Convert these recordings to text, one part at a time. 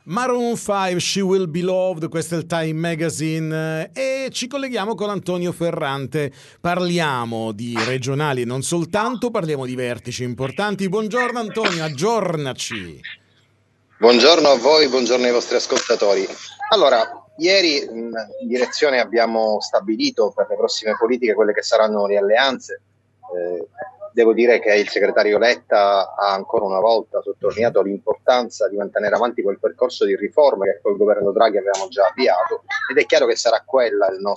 Maroon 5, She Will Be Loved, questo è il Time Magazine e ci colleghiamo con Antonio Ferrante. Parliamo di regionali e non soltanto, parliamo di vertici importanti. Buongiorno Antonio, aggiornaci. Buongiorno a voi, buongiorno ai vostri ascoltatori. Allora, ieri in direzione abbiamo stabilito per le prossime politiche quelle che saranno le alleanze. Devo dire che il segretario Letta ha ancora una volta sottolineato l'importanza di mantenere avanti quel percorso di riforme che col governo Draghi avevamo già avviato, ed è chiaro che sarà quella il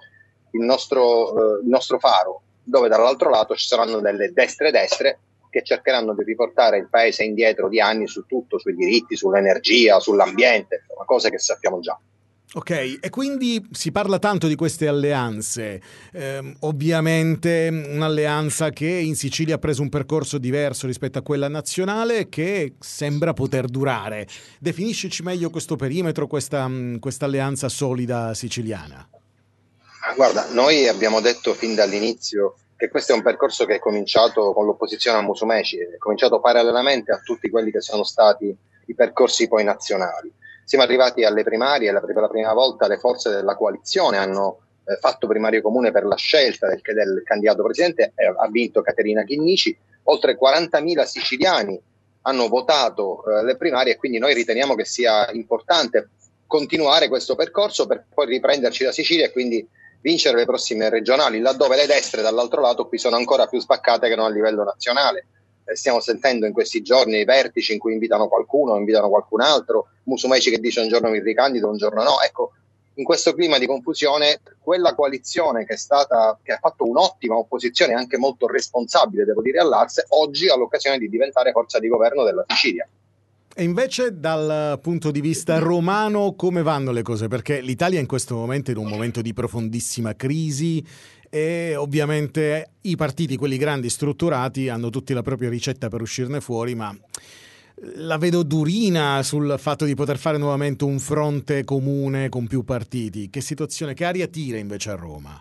nostro faro, dove dall'altro lato ci saranno delle destre che cercheranno di riportare il paese indietro di anni su tutto, sui diritti, sull'energia, sull'ambiente, cose che sappiamo già. Ok, e quindi si parla tanto di queste alleanze, ovviamente un'alleanza che in Sicilia ha preso un percorso diverso rispetto a quella nazionale che sembra poter durare. Definiscici meglio questo perimetro, questa alleanza solida siciliana. Guarda, noi abbiamo detto fin dall'inizio che questo è un percorso che è cominciato con l'opposizione a Musumeci, è cominciato parallelamente a tutti quelli che sono stati i percorsi poi nazionali. Siamo arrivati alle primarie, per la prima volta le forze della coalizione hanno fatto primario comune per la scelta del candidato presidente, ha vinto Caterina Chinnici, oltre 40.000 siciliani hanno votato le primarie e quindi noi riteniamo che sia importante continuare questo percorso per poi riprenderci la Sicilia e quindi vincere le prossime regionali, laddove le destre dall'altro lato qui sono ancora più spaccate che non a livello nazionale. Stiamo sentendo in questi giorni i vertici in cui invitano qualcuno, invitano qualcun altro, Musumeci che dice un giorno mi ricandido, un giorno no. Ecco, in questo clima di confusione, quella coalizione che ha fatto un'ottima opposizione, anche molto responsabile, devo dire, all'Arse, oggi ha l'occasione di diventare forza di governo della Sicilia. E invece dal punto di vista romano come vanno le cose? Perché l'Italia in questo momento è in un momento di profondissima crisi e ovviamente i partiti, quelli grandi strutturati, hanno tutti la propria ricetta per uscirne fuori, ma la vedo durina sul fatto di poter fare nuovamente un fronte comune con più partiti. Che situazione, che aria tira invece a Roma?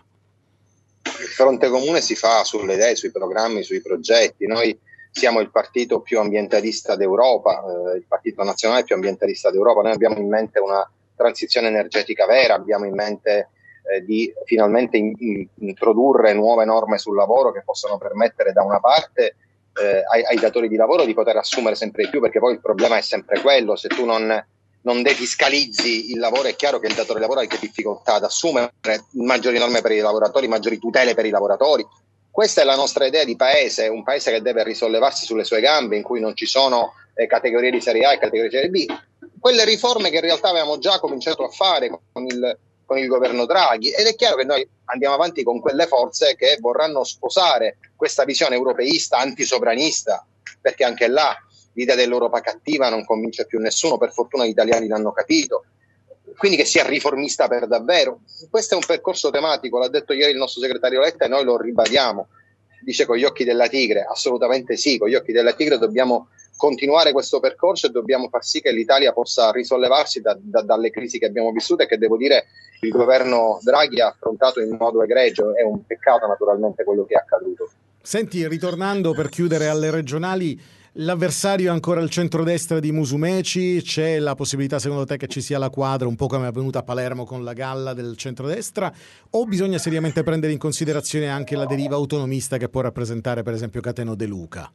Il fronte comune si fa sulle idee, sui programmi, sui progetti. Noi siamo il partito più ambientalista d'Europa, il partito nazionale più ambientalista d'Europa. Noi abbiamo in mente una transizione energetica vera, abbiamo in mente di finalmente introdurre nuove norme sul lavoro che possano permettere da una parte ai datori di lavoro di poter assumere sempre di più, perché poi il problema è sempre quello: se tu non defiscalizzi il lavoro è chiaro che il datore di lavoro ha anche difficoltà ad assumere maggiori norme per i lavoratori, maggiori tutele per i lavoratori. Questa è la nostra idea di paese, un paese che deve risollevarsi sulle sue gambe, in cui non ci sono categorie di serie A e categorie di serie B. Quelle riforme che in realtà avevamo già cominciato a fare con il governo Draghi, ed è chiaro che noi andiamo avanti con quelle forze che vorranno sposare questa visione europeista antisovranista, perché anche là l'idea dell'Europa cattiva non convince più nessuno, per fortuna gli italiani l'hanno capito, quindi che sia riformista per davvero. Questo è un percorso tematico, l'ha detto ieri il nostro segretario Letta e noi lo ribadiamo, dice con gli occhi della tigre, assolutamente sì, con gli occhi della tigre dobbiamo continuare questo percorso e dobbiamo far sì che l'Italia possa risollevarsi dalle crisi che abbiamo vissuto e che, devo dire, il governo Draghi ha affrontato in modo egregio. È un peccato naturalmente quello che è accaduto. Senti, ritornando per chiudere alle regionali, l'avversario è ancora il centrodestra di Musumeci, c'è la possibilità secondo te che ci sia la quadra, un po' come è avvenuta a Palermo con la galla del centrodestra, o bisogna seriamente prendere in considerazione anche la deriva autonomista che può rappresentare per esempio Cateno De Luca?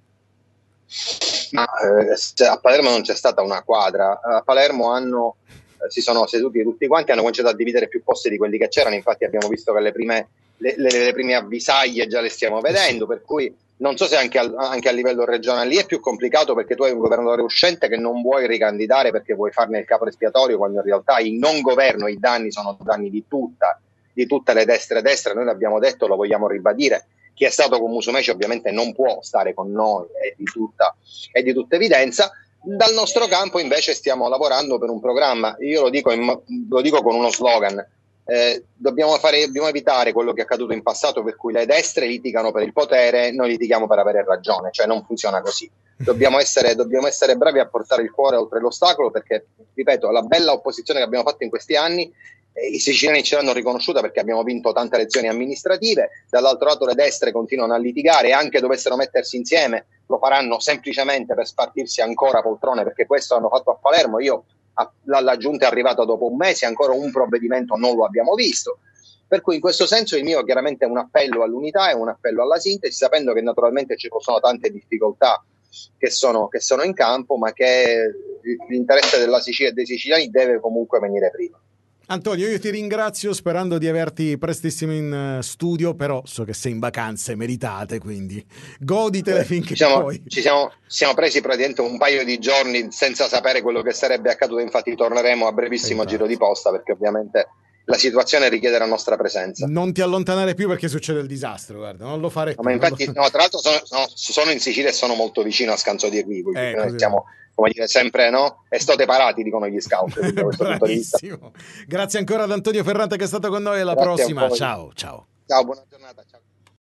Ma a Palermo non c'è stata una quadra, a Palermo si sono seduti tutti quanti, hanno cominciato a dividere più posti di quelli che c'erano, infatti abbiamo visto che le prime avvisaglie già le stiamo vedendo, per cui non so se anche a livello regionale lì è più complicato, perché tu hai un governatore uscente che non vuoi ricandidare perché vuoi farne il capo espiatorio, quando in realtà il non governo, i danni sono danni di tutte le destre, noi l'abbiamo detto, lo vogliamo ribadire. Chi è stato con Musumeci ovviamente non può stare con noi, è di tutta evidenza. Dal nostro campo invece stiamo lavorando per un programma, io lo dico con uno slogan: dobbiamo evitare quello che è accaduto in passato, per cui le destre litigano per il potere, noi litighiamo per avere ragione, cioè non funziona così. Dobbiamo essere bravi a portare il cuore oltre l'ostacolo, perché, ripeto, la bella opposizione che abbiamo fatto in questi anni, i siciliani ce l'hanno riconosciuta perché abbiamo vinto tante elezioni amministrative. Dall'altro lato le destre continuano a litigare, e anche dovessero mettersi insieme lo faranno semplicemente per spartirsi ancora poltrone, perché questo hanno fatto a Palermo. Io la giunta è arrivata dopo un mese, ancora un provvedimento non lo abbiamo visto. Per cui in questo senso il mio chiaramente è un appello all'unità, è un appello alla sintesi, sapendo che naturalmente ci sono tante difficoltà che sono in campo, ma che l'interesse della Sicilia e dei siciliani deve comunque venire prima. Antonio, io ti ringrazio sperando di averti prestissimo in studio, però so che sei in vacanze meritate, quindi goditele finché puoi. Ci siamo presi praticamente un paio di giorni senza sapere quello che sarebbe accaduto, infatti torneremo a brevissimo giro di posta, perché ovviamente la situazione richiede la nostra presenza. Non ti allontanare più perché succede il disastro, guarda, non lo fare più. Ma infatti, tra l'altro sono in Sicilia e sono molto vicino a Scanzo di Equivoci, siamo, come dire, sempre, no? Estate parati, dicono gli scout. Bravissimo. Grazie ancora ad Antonio Ferrante che è stato con noi, alla prossima. Ciao. Ciao, buona giornata. Ciao.